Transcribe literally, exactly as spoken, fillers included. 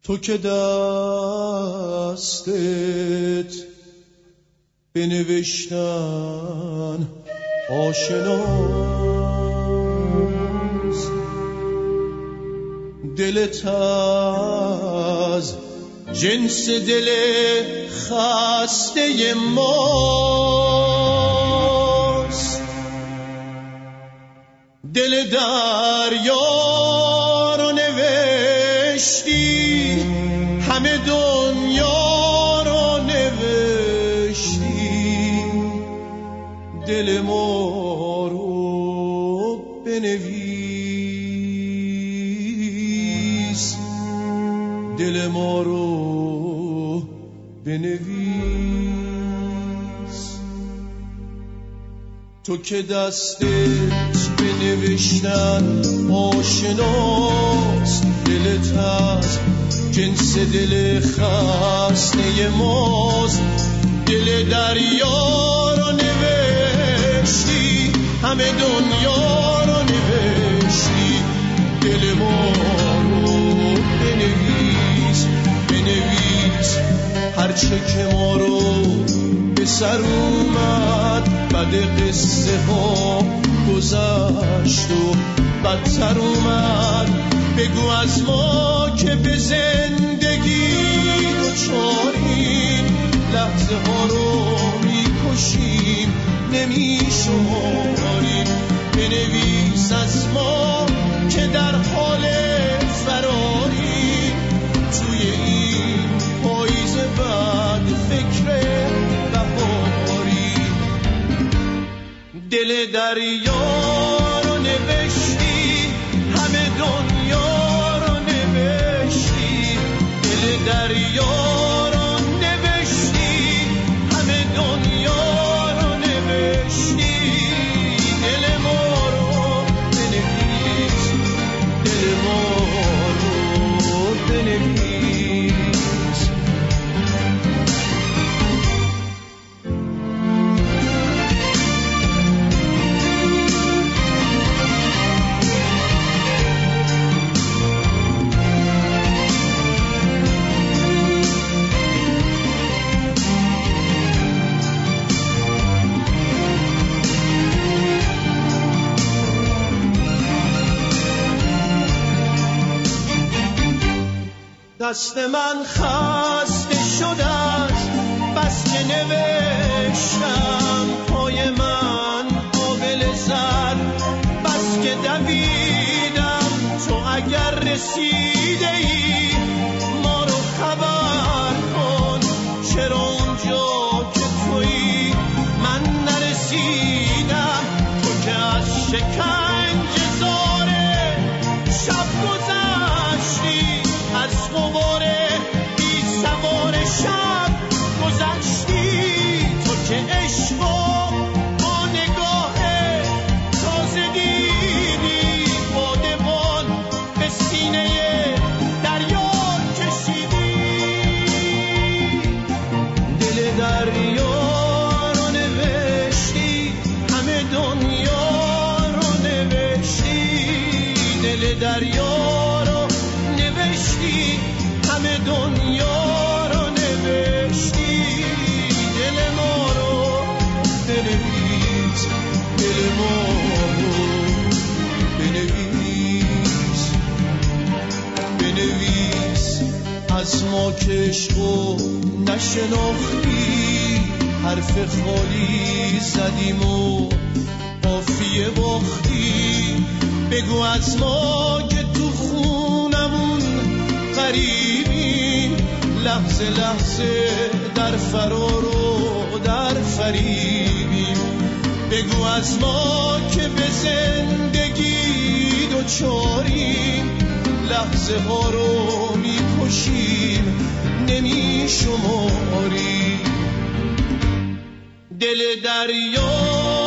تو که دستت بنوشتن آشناست، دلت از جنس دل خسته ماست، دل دریا رو نوشتی، همه دنیا رو نوشتی، دل ما رو بنویس، دل ما رو بنویس. تو که دستت بنوشتن آشناست، دلت از جنس دل خسته ماست، دل دریا رو نوشتی، همه دنیا رو نوشتی، دل ما رو بنویس بنویس. هرچه که ما رو به سر اومد بعد قصه ها گذشت و بدتر اومد، بگو از ما که به زندگی دوچاریم، لحظه ها رو میکشیم نمیشماریم. بنویس از ما که در حال فراریم، توی این پاییز بد فکر بهاری، دل دریا رو نوشتی، همه دنیا رو نوشتی، دل دریا رو نوشتی، همه دنیا رو نوشتی، دل ما رو بنویس، دل ما رو بنویس. دست من خسته شده است بس که نوشتم، پای من قابل زد بس که دویدم. تو اگر رسیده ای ما رو خبر کن، چرا اونجا که تویی من نرسیدم. تو که از شکنجه زاره شب گذشتی، از غباره بی سوار شب گذشتی. تو که عشق با نگاه تازه دیدی، بادبان به سینه دریا کشیدی، دل دریا رو نوشتی، همه دنیا رو نوشتی، دل دریا رو نوشتی، همه دنیا رو نوشتی، دل ما رو بنویس، دل ما رو بنویس بنویس. از ما که عشقو نشناختی، حرف خالی زدیم و قافیه باختی. بگو از ما که تو خونمون غریبیم، لحظه لحظه در فرار و در فریبیم. بگو از ما که به زندگی دوچاریم، لحظه ها رو میکشیم نمیشماریم. دل دریا